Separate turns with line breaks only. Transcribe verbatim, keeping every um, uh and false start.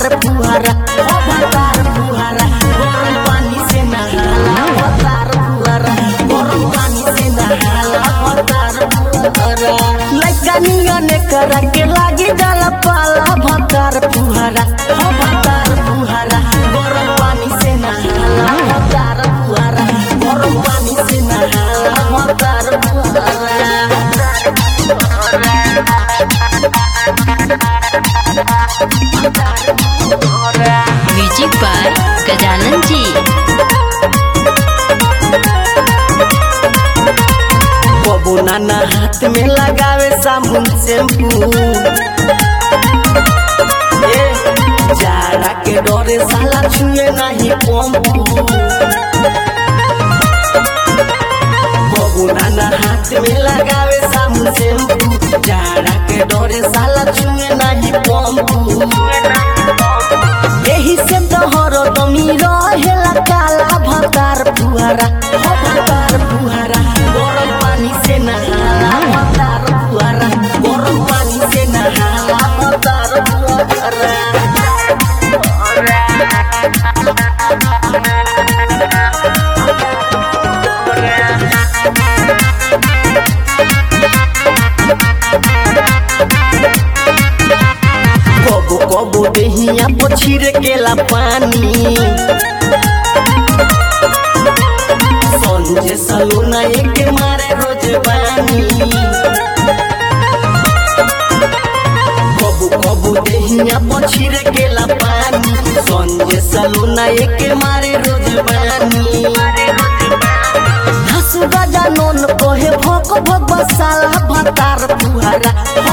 भतार फुहारा हो भतार फुहारा गरम पानी से नहाला भतार फुहारा गरम पानी से नहाला भतार फुहारा लइका नियन करा के लागी जाला पाला भतार फुहारा हो भतार फुहारा गरम पानी से नहाला भतार फुहारा गरम पानी से नहाला भतार फुहारा
म्यूजिक बाय गजानन जी।
बबू नाना हाथ में लगावे साबुन शैम्पू जाड़ा के डरे साला छुए नहीं पंपू बबू नाना हाथ में लगावे साबुन शैम्पू जाड़ा के डरे साला छुए नहीं पंपू यही से तोहर दमी रहेला काला भतार फुहारा हो भतार फुहारा गरम पानी से नहाला भतार फुहारा गरम पानी से नहाला भतार फुहारा कबो कबो देहिया पछिर केला पानी संजे सलूना एक मारे रोज बानी कबो कबो देहिया पछिर केला पानी संजे सलूना एक मारे रोज बानी हंस बजा नोन कोहे भोक भोक बसाला भतार फुहारा